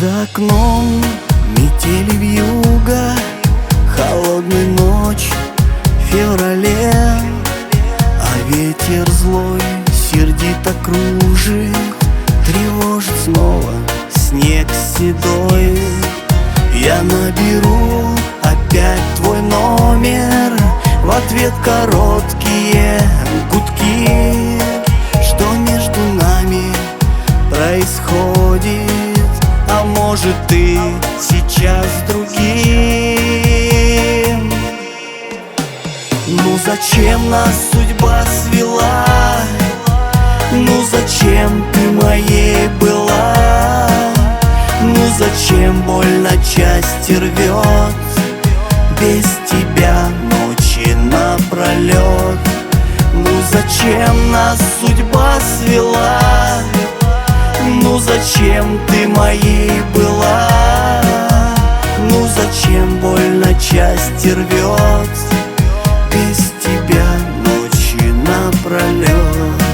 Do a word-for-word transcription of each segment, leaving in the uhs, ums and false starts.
За окном метели вьюга, холодная ночь в феврале, а ветер злой сердито кружит, тревожит снова снег седой. Я наберу опять твой номер, в ответ короткие гудки. Что между нами происходит? А может, ты сейчас с другим? Ну зачем нас судьба свела? Ну зачем ты моей была? Ну зачем боль на части рвет? Без тебя ночи напролет. Ну зачем нас судьба свела? Ну зачем ты моей была? Ну зачем боль на части рвет? Без тебя ночи напролет.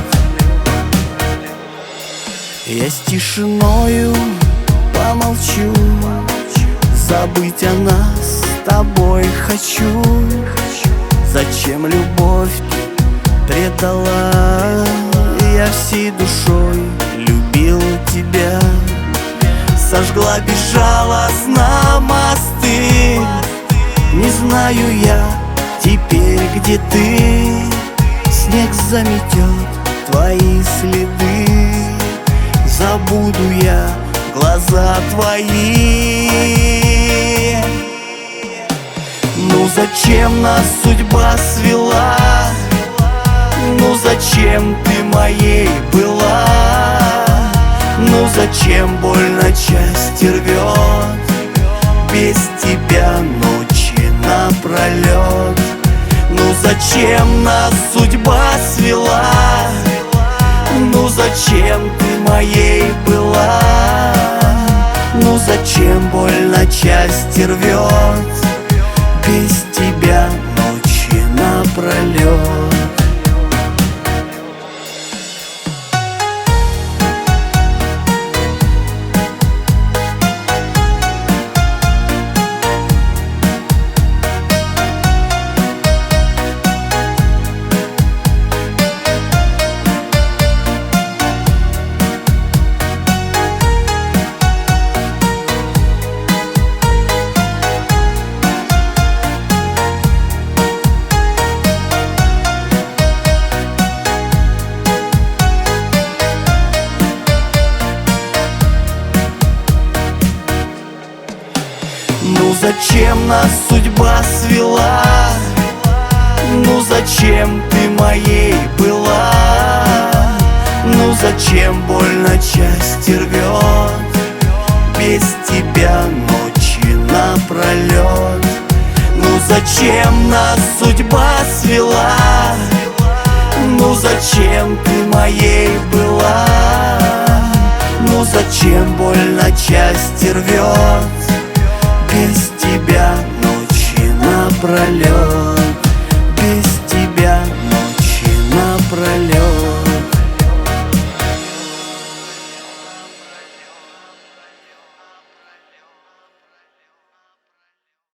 Я с тишиною помолчу, забыть о нас с тобой хочу. Зачем любовь предала? Я всей душой любил тебя. Сожгла безжалостно мосты. Не знаю я теперь, где ты. Снег заметет твои следы. Забуду я глаза твои. Ну зачем нас судьба свела? Ну зачем ты моей была? Ну зачем боль на части рвет? Без тебя ночи напролет. Ну зачем нас судьба свела? Ну зачем ты моей была? Ну зачем боль на части рвет? Без тебя ночи напролет. Ну зачем нас судьба свела? Ну зачем ты моей была? Ну зачем боль на части рвет? Без тебя ночи напролет. Ну зачем нас судьба свела? Ну зачем ты моей была? Ну зачем боль на части рвет? Без тебя ночи напролет. Без тебя ночи напролет.